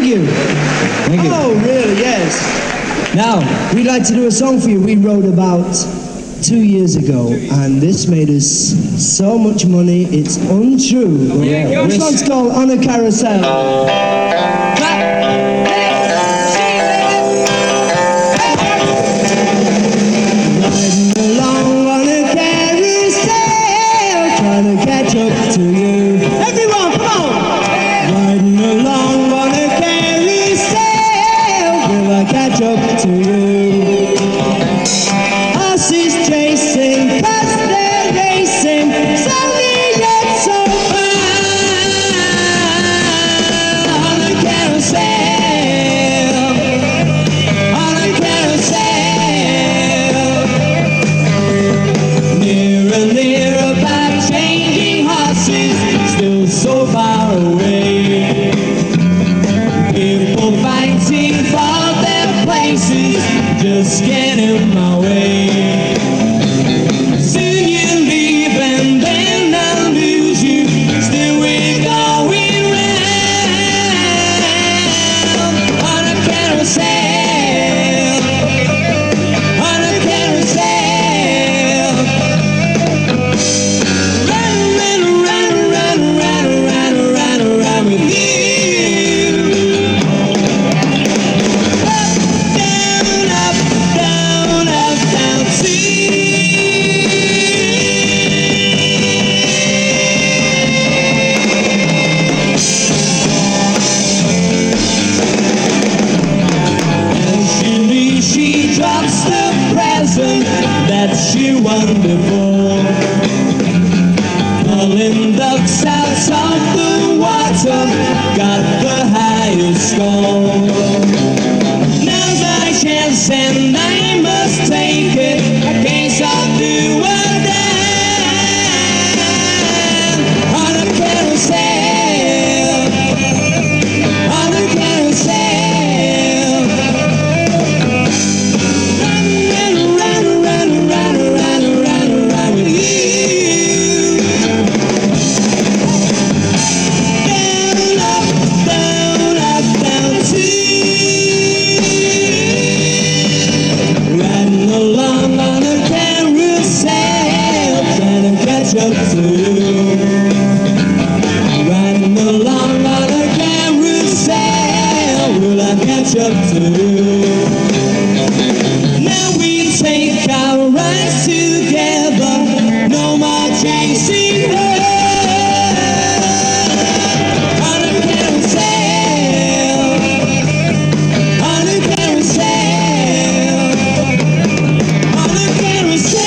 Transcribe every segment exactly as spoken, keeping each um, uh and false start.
Thank you. Thank you. Oh, really? Yes. Now, we'd like to do a song for you we wrote about two years ago, and this made us so much money, it's untrue. Yeah. This one's called On a Carousel. Catch up to you. Everyone, come on! Riding along on a carousel, will I catch up to you? Horses chasing, past they're racing, slowly yet so far. On a carousel, on a carousel, nearer, nearer by changing horses, still so far away. People fighting for their places, just get in my way. Soon you leave and then I'll lose you, still we're going round. On a carousel, on a carousel, run, run, run, run, run, run, run, run with you. Up, down, up, down, up, down, see. As she leaves, she drops the present that she won before. Pulling ducks out of the water, got the highest score. Now's my chance and I must take it. I can't stop doing that. On a carousel, on a carousel, run, run, run, run, run, run, run, run with you. Down, up, down, up, down, see. Riding along on a carousel, trying to catch up to you. Riding along on a carousel, will I catch up to you? Now we take our rides together, no more chasing her. On a carousel, on a carousel, on a carousel.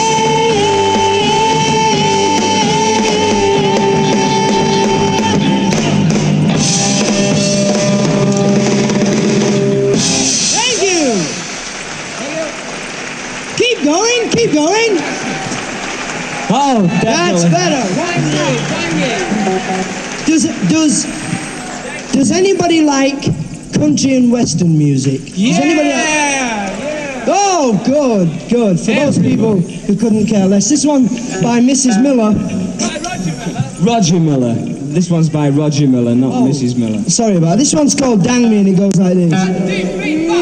Thank you. Keep going, keep going. Oh, That's definitely. better. Does does does anybody like country and western music? Does anybody like? Oh, good, good. For those people who couldn't care less, this one by Missus Miller. Roger Miller. This one's by Roger Miller, not Oh. Missus Miller. Sorry about it. This one's called Dang Me, and it goes like this.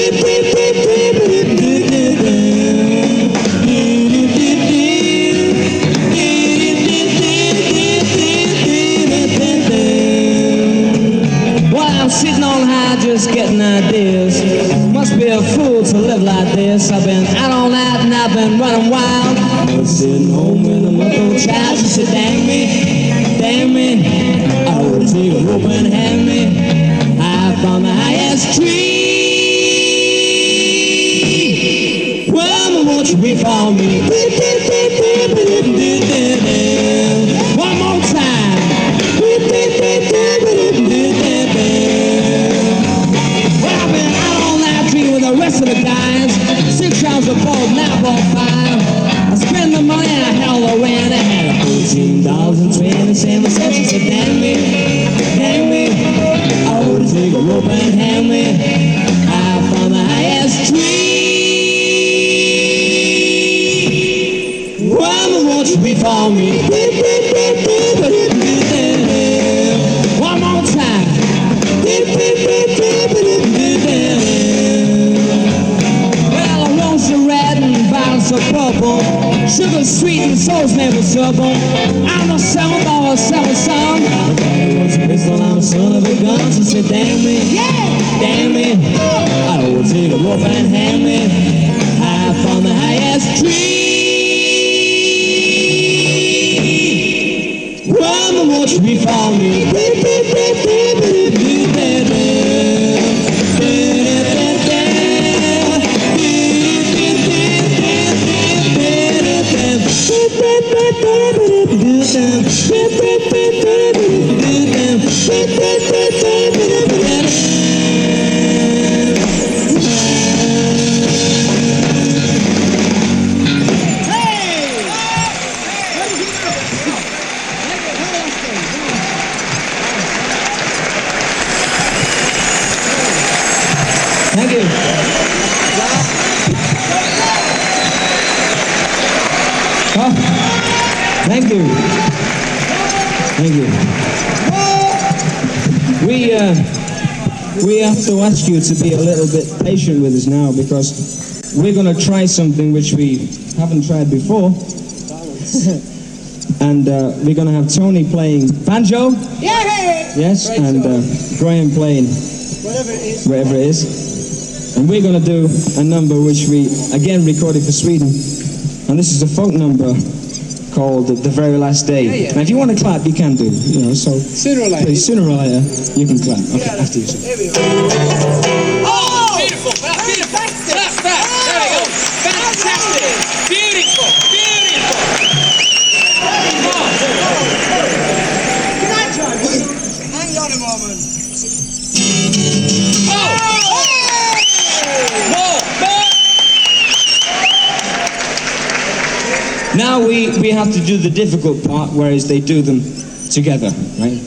While I'm sitting on high just getting ideas, must be a fool to live like this. I've been out all night and I've been running wild. I was sitting home with a month old child. She said, dang me, dang me, I would take a rope and hang me high from the highest tree. Well, won't you wait for me? One more time. Well, I've been out all night drinking with the rest of the guys. Six rounds of both, now bought five. I spent the money and I held the rent. I had fourteen dollars and twenty-seven cents. She said, dang me, dang me, I would take a rope and hang me high from the highest tree. Well, won't you wait for me? One more time. hearts are purple, sugar sweet and soul's never trouble. I'm the seventh of a seventh son. My daddy was a pistol, I'm a son of a gun. She said, damn me, yeah, damn me, I will take a rope and hang me high from the highest tree. One more tree for me. Thank you. Oh, thank you. Thank you. We uh, we have to ask you to be a little bit patient with us now because we're going to try something which we haven't tried before. And uh, we're going to have Tony playing banjo. Yeah! Yes, Great and uh, Graham playing Whatever it is. wherever it is. And we're going to do a number which we, again, recorded for Sweden. And this is a folk number called The Very Last Day. Yeah, yeah. Now, if you want to clap, you can do, you know, so Sooner or later. please, sooner or later, you can clap. Okay, Yeah, after you. Sir. Here we go. Oh, beautiful, beautiful. Clap, clap. There we go. Fantastic. Beautiful, beautiful. Good night, John. Hang on a moment. Oh, more, more. Now we, we have to do the difficult part, whereas they do them together, right?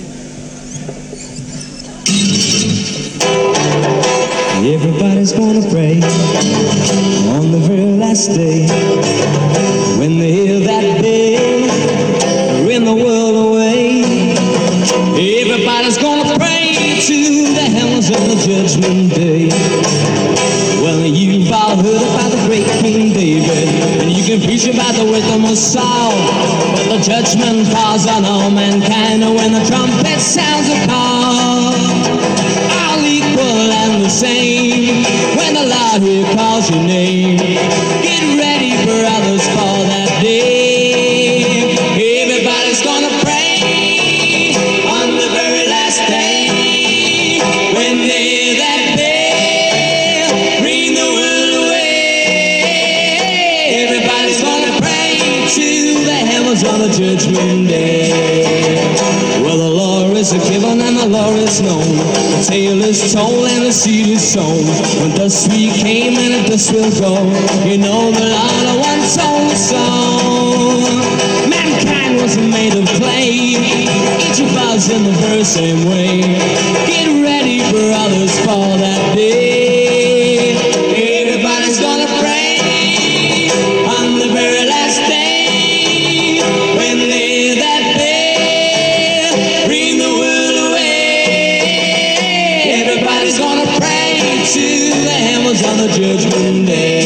Everybody's gonna pray on the very last day when they hear that bell ring the world away. Everybody's gonna pray to the heavens of the judgment day. Well, you've all heard about the great King David, and you can preach about the wisdom of Saul, but the judgment falls on all mankind when the trumpet sounds a call. All equal and the same when the Lord here calls your name. Get ready, brothers, for that day. Everybody's gonna pray on the very last day when they hear that bell ring the world away. Everybody's gonna pray to the heavens on the judgment day. Well, the law is given and the law is known. The tale is told and the seed is sown. When dust we came and dust will go. You know the Lord once told us so. Mankind was made of clay. Each of us in the very same way. Get ready, brothers, for that day. Everybody's gonna pray on the very last day when they hear that bell ring the world away. Everybody's gonna pray to the heavens on the judgment day.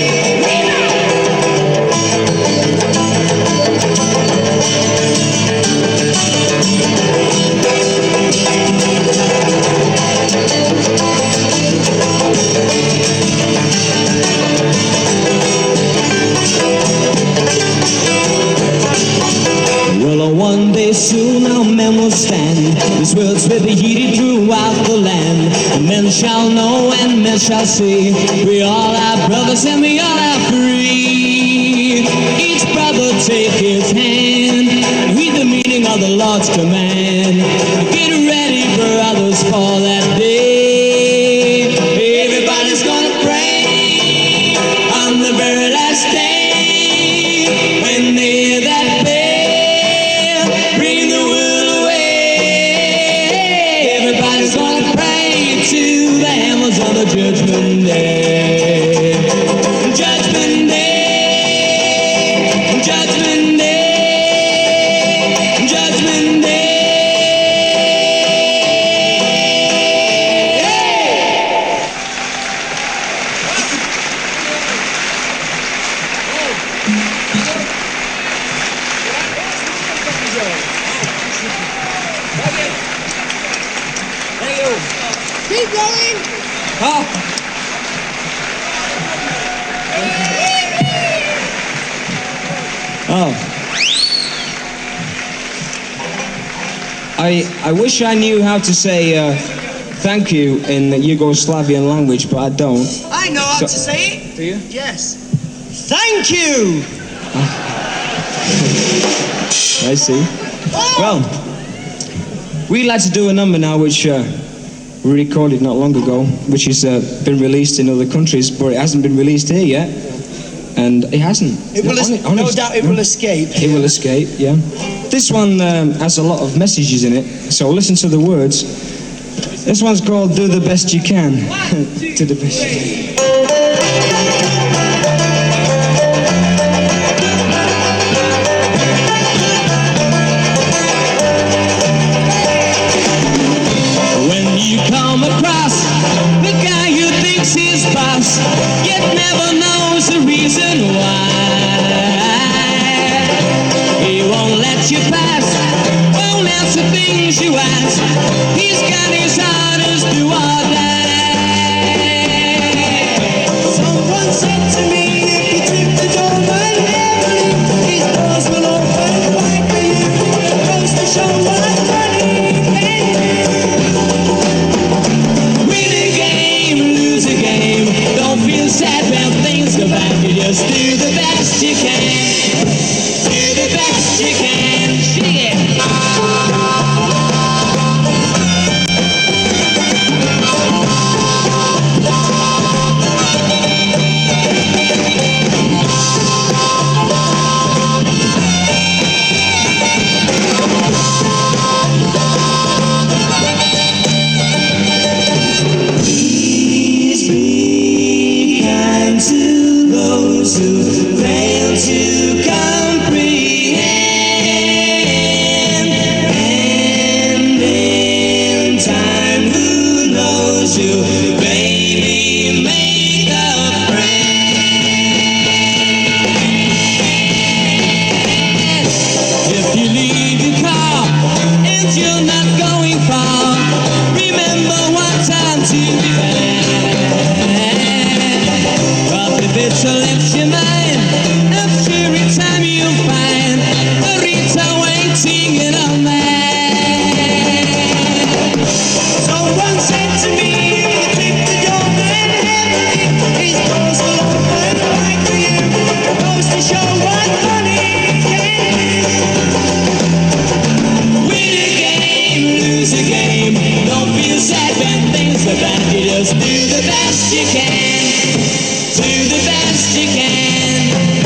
Well, one day soon our men will stand. This words will be heeded throughout the land. And men shall know and men shall see. We all are brothers and we all are free. Each brother take his hand and read the meaning of the Lord's command. Get ready, brothers, for that day. Everybody's gonna pray on the very last day when they hear that bell bring the world away. Everybody's gonna pray to the heavens on the judgment day. Judgment day. Judgment day. Judgment day. Keep going. Oh. Oh. I I wish I knew how to say uh, thank you in the Yugoslavian language, but I don't. I know how So- to say it. Do you? Yes. Thank you. I see. Well, we'd like to do a number now which uh, we recorded not long ago, which has uh, been released in other countries, but it hasn't been released here yet. And it hasn't. It will, No, es- hone- no honest. doubt it will escape. It will escape, yeah. This one um, has a lot of messages in it, so listen to the words. This one's called Do the Best You Can. Do the best you can. When you come across the guy who thinks he's boss, yet never knows the reason why. He won't let you pass, won't answer things you ask. He's got his heart as do or die. Someone said to me, if you tip the doorman heavily, his doors will open wide for you. Goes to show what money can do. Win a game, lose a game. Don't feel sad when things go bad. You just do the best you can. Do the best you can. Shake it. Please be kind to those who fail to comprehend. And in time, who knows you? Baby, make a friend. If you leave your car and you're not going far, remember one time to be bad. But if it's a left your mind, I'm sure in time you'll find a Rita waiting in a man. Someone said to me, if you tip the doorman heavily, his doors will open wide for you. Goes to show what money can do. Win a game, lose a game. Don't feel sad when things are bad. You just do the best you can. Do the best you can.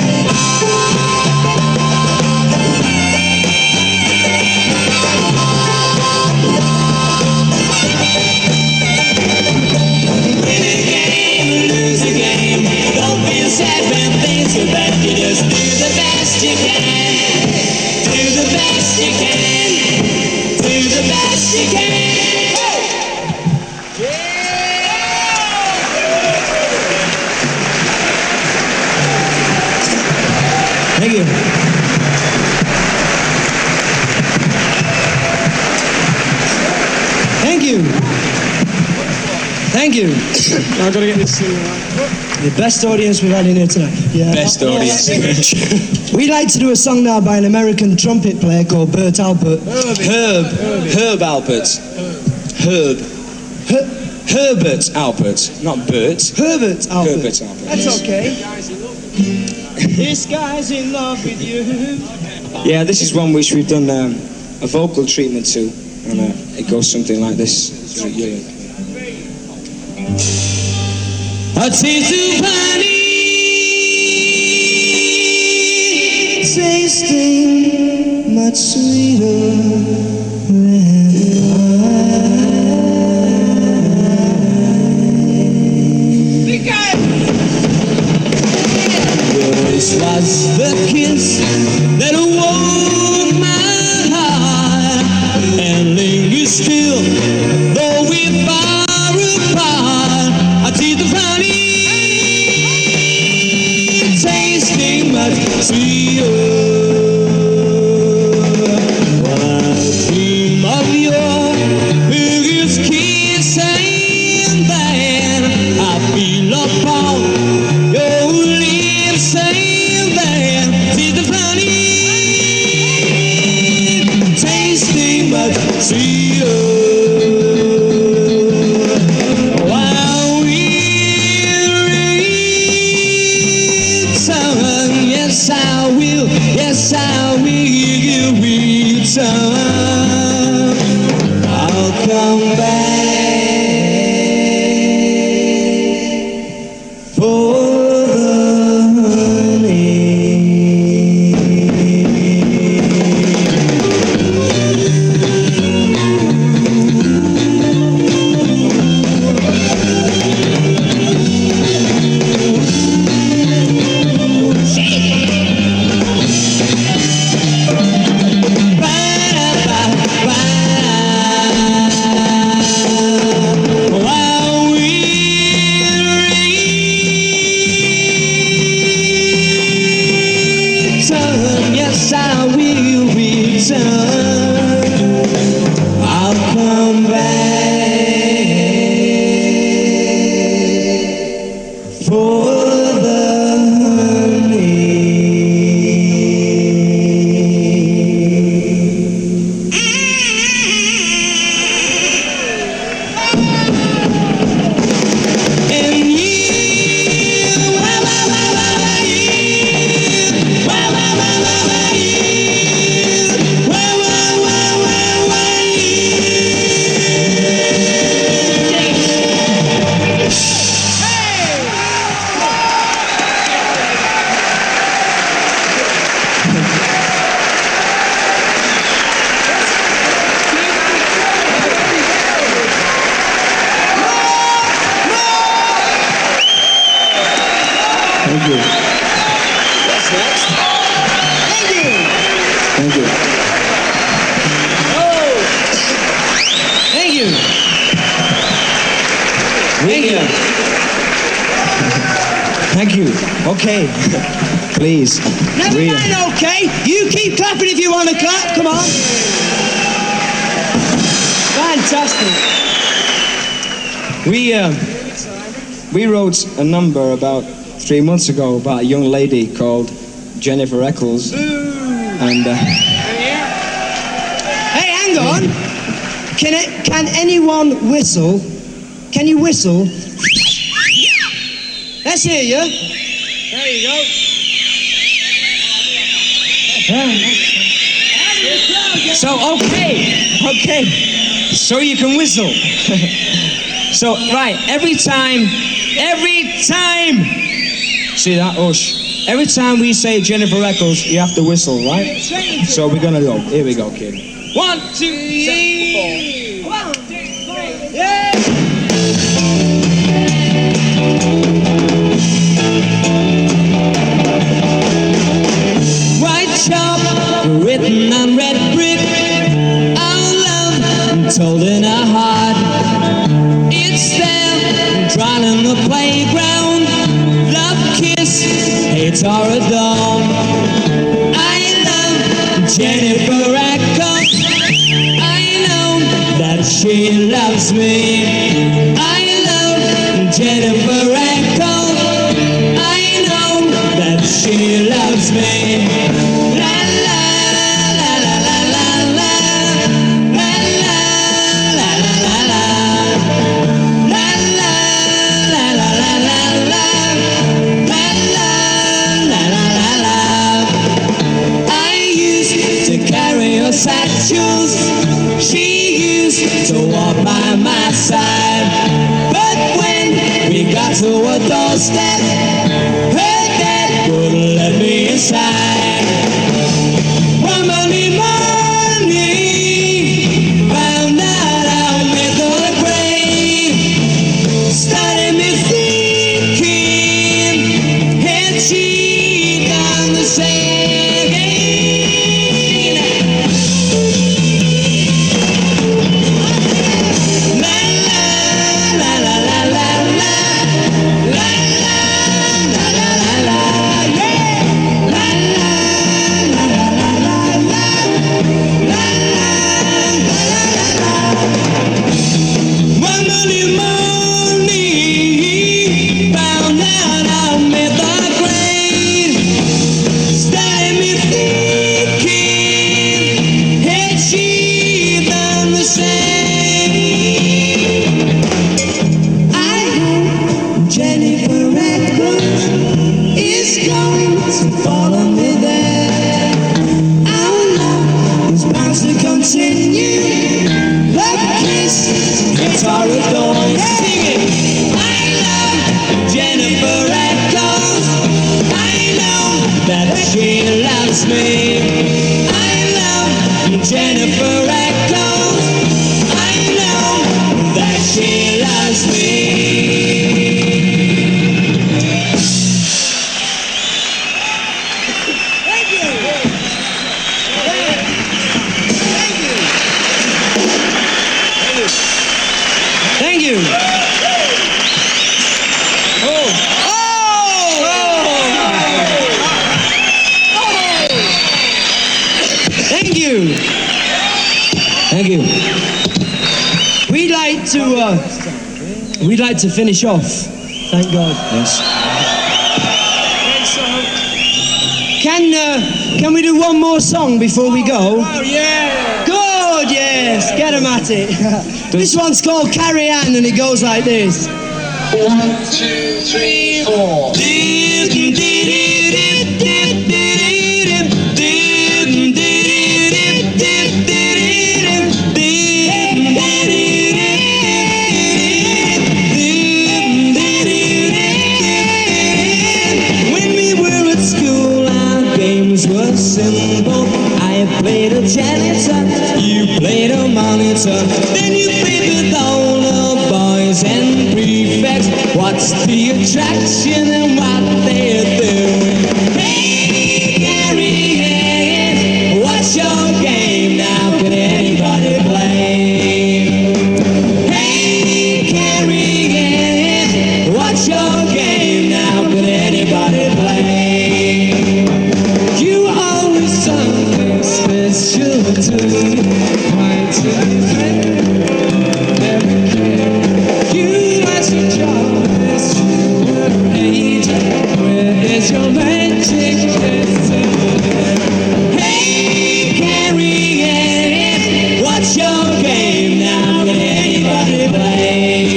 Win a game, lose a game. Don't feel sad when things are bad. You just do the best you can. Do the best you can. Do the best you can. Thank you. Thank you. Thank you. Now I've got to get this thing right. The best audience we've had in here tonight. Yeah. Best audience. We'd like to do a song now by an American trumpet player called Bert Albert. Herb. Herb Alpert. Herb. Her- Herbert Alpert. Not Bert. Herbert Albert. Herbert Alpert. That's okay. This guy's in love with you. Yeah, this is one which we've done um, a vocal treatment to, and uh, it goes something like this. It's really- yeah. A taste of honey, Tasting much sweeter than this was the kiss that awoke my heart and lingers still, though we're far apart. A taste of honey, tasting much sweeter. When I dream of your biggest kiss, I yes, I will return. I'll come back for the honey. And you, wah, wah, wah, wah, wah, you, wah, wah, wah, wah, wah, you, wah, wah, wah, wah, wah, you. Thank you. What's next? Thank you. Thank you. Oh! Thank you. Thank you. Thank you. Okay. Please. Never We- mind, okay? You keep clapping if you want to clap. Come on. Fantastic. We uh, we wrote a number about three months ago about a young lady called Jennifer Eccles, and uh, Hey, hang on. Can it, can anyone whistle? Can you whistle? Let's hear you. There you go. so okay, okay, so you can whistle. So right, every time, every time. See that? Ush. Every time we say Jennifer Eccles, you have to whistle, right? So we're gonna go. Here we go, kid. One, two, three, four. One, two, three. Yeah. White chalk written on red brick. Our love told in our heart. It's there, drawn in the playground. Love, kiss, hate or adore. I love Jennifer Eccles. I know that she loves me. I love Jennifer Eccles. I know that she loves me. La la la la la la la. La la la la la la. La la la la la la la. La la la la la la. I used to carry her satchels. She used to walk by my side. But when we got to her doorstep, her dad wouldn't let me inside. One Monday morning, found out I met the grave. Started me thinking, had she done the same? La la la la la la la. La la la la la la. Yeah. La la la la la la la. La la la la la la. One Monday morning, found out I met the grave. Started me thinking, had she done the same? I hope Jennifer Eccles is going to follow me there. Our love is bound to continue. Love, kiss, guitar, adore. Sing it. I love Jennifer Eccles. I know that she loves me. I love Jennifer Eccles. I know that she loves me. Thank you. Thank you. Oh. Oh. to, uh, we'd like to finish off. Thank God. Yes. Can, uh, can we do one more song before we go? Oh, yeah. Good, yes. Get 'em at it. This one's called Carry On, and it goes like this. One, two, three, four. When we were at school, our games were simple. I played a janitor, you played a monitor, then you played with all the boys and prefects. What's the attraction and what they're doing? Hey, Gary, hey, what's your game now? Can anybody play? Hey, Gary, hey, what's your game now? Can anybody play? You always something special to me, quite different. Never cared. You must be jobless, you were an agent. Where is your magic? Hey, Carrie Ann, what's your game now? Can anybody play?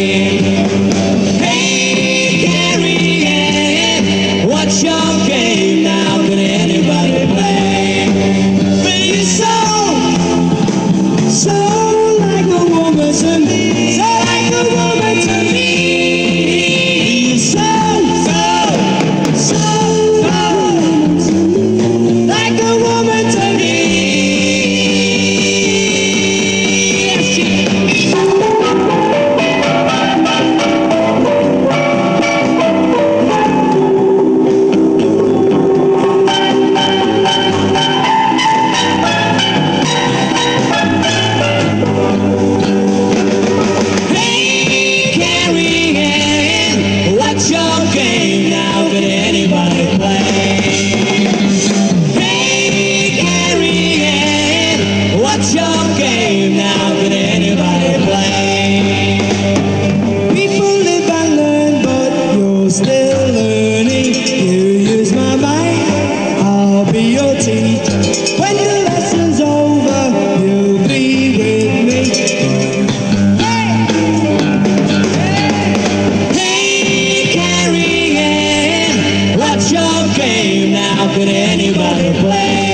Hey, Carrie Ann, what's your game now? Can anybody play? But you so, so like a woman to me, so like a woman to me. So, so, so, so like a woman to me. Yes, you- Hey, Carrie Ann, what's your game now? Can anybody play? Hey, Carrie Ann, what's your game now? Can anybody play? People live and learn, but you're still learning. You use my mind, I'll be your teacher. When the lesson's over, you'll be with me. Hey, Carrie Ann, what's your game now? Could anybody play?